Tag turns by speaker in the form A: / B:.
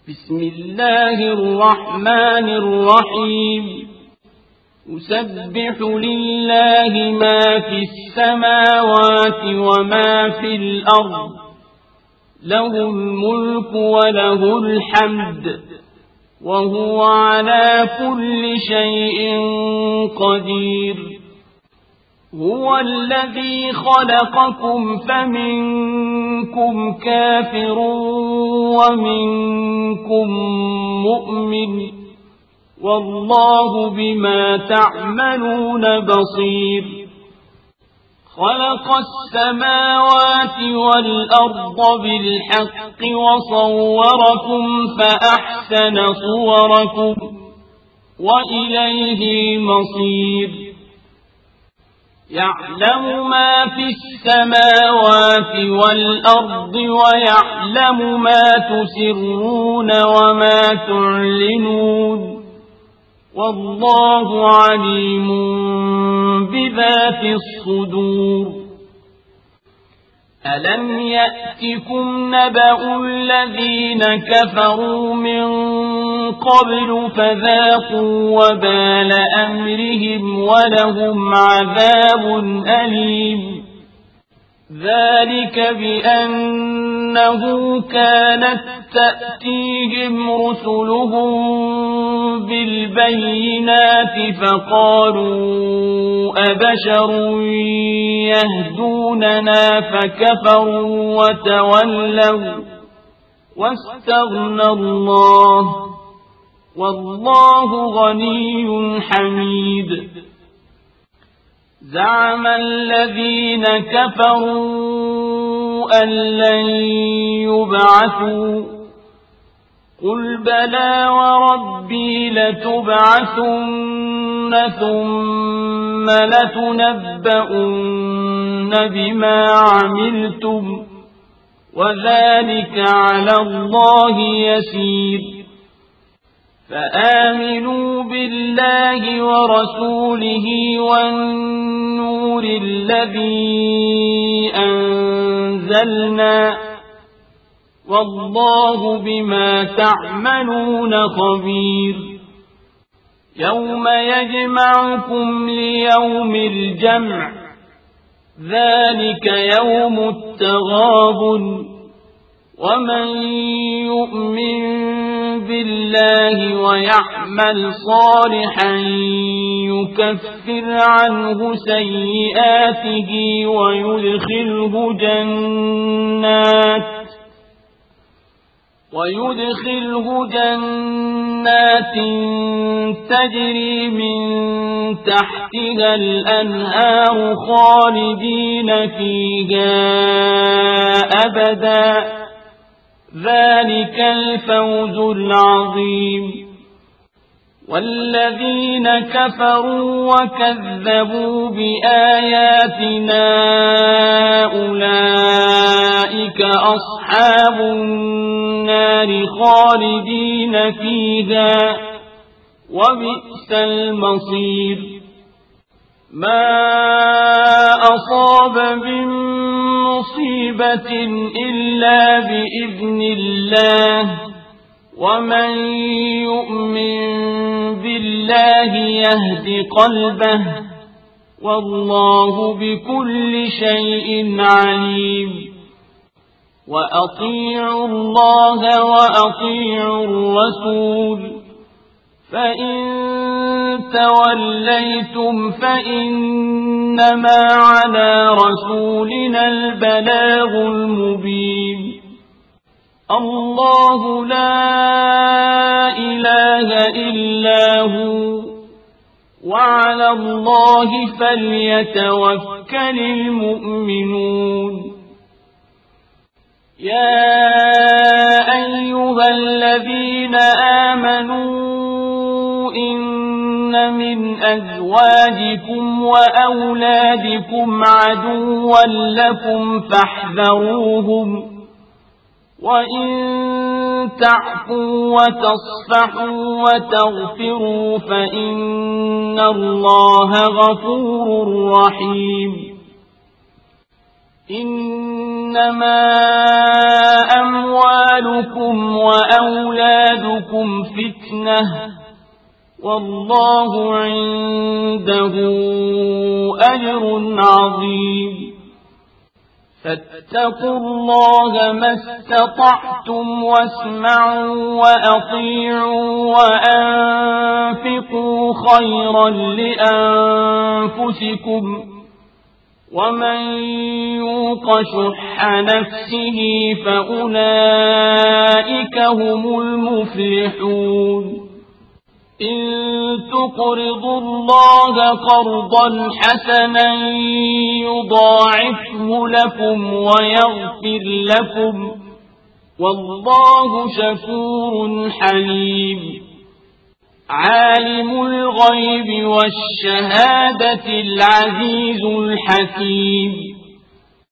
A: بسم الله الرحمن الرحيم يسبح لله ما في السماوات وما في الأرض له الملك وله الحمد وهو على كل شيء قدير هو الذي خلقكم فمنكم كافر ومنكم مؤمن والله بما تعملون بصير خلق السماوات والأرض بالحق وصوركم فأحسن صوركم وإليه المصير يعلم ما في السماوات والأرض ويعلم ما تسرون وما تعلنون والله عليم بذات الصدور ألم يأتكم نبأ الذين كفروا من قبل فذاقوا وبال أمرهم ولهم عذاب أليم ذلك بأنه كانت تأتيهم رسلهم بالبينات فقالوا أبشر يهدوننا فكفروا وتولوا واستغنى الله والله غني حميد زعم الذين كفروا أن لن يبعثوا قل بلى وربي لتبعثن ثم لتنبؤن بما عملتم وذلك على الله يسير فآمنوا بالله ورسوله والنور الذي أنزلنا والله بما تعملون خبير يوم يجمعكم ليوم الجمع ذلك يوم التغابن ومن يؤمن بالله ويعمل صالحا يكفر عنه سيئاته ويدخله جنات تجري من تحتها الأنهار خالدين فيها أبدا ذلك الفوز العظيم والذين كفروا وكذبوا بآياتنا أولئك أصحاب النار خالدين فيها وبئس المصير ما أصاب من مصيبة إلا بإذن الله ومن يؤمن بالله يهد قلبه والله بكل شيء عليم وأطيعوا الله وأطيعوا الرسول فإن توليتم فإنما على رسولنا البلاغ المبين الله لا إله إلا هو وعلى الله فليتوكل المؤمنون يا أيها الذين آمنوا إن من أزواجكم وأولادكم عدوا لكم فاحذروهم وإن تعفوا وتصفحوا وتغفروا فإن الله غفور رحيم إنما أموالكم وأولادكم زادتكم فتنة والله عنده أجر عظيم فاتقوا الله ما استطعتم واسمعوا وأطيعوا وأنفقوا خيرا لأنفسكم ومن يوق شح نفسه فأولئك هم المفلحون إن تقرضوا الله قرضا حسنا يضاعفه لكم ويغفر لكم والله شكور حليم عالم الغيب والشهادة العزيز الحكيم